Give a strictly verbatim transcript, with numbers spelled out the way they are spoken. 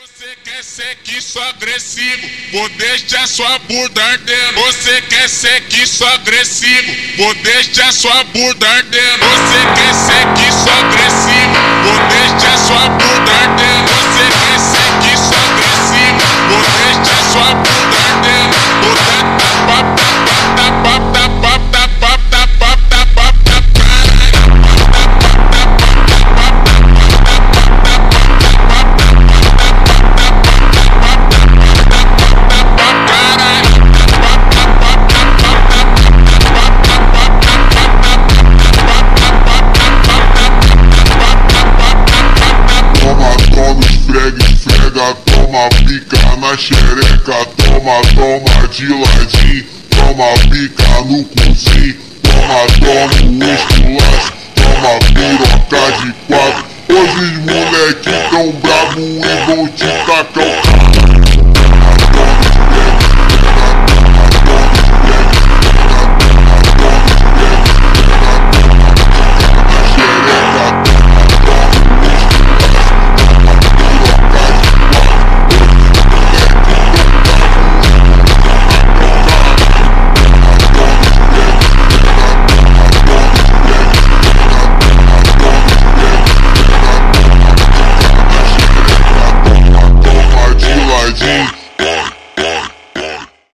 Você quer sexo agressivo, vou deixar sua bunda ardendo. Você quer sexo agressivo, vou deixar sua bunda ardendo. Você quer sexo agressivo, vou deixar sua bunda ardendo. Você quer sexo agressivo, vou deixar sua bunda ardendo. Vou dar tapa, tapa, tapa, tapa, tapa, tapa, tapa, esfrega, toma pica na xereca, toma, toma de ladinho, toma pica no cozinho, toma, toma o esculacho, toma piroca de quatro. Hoje os moleque tão brabo e vão te tacar o carro.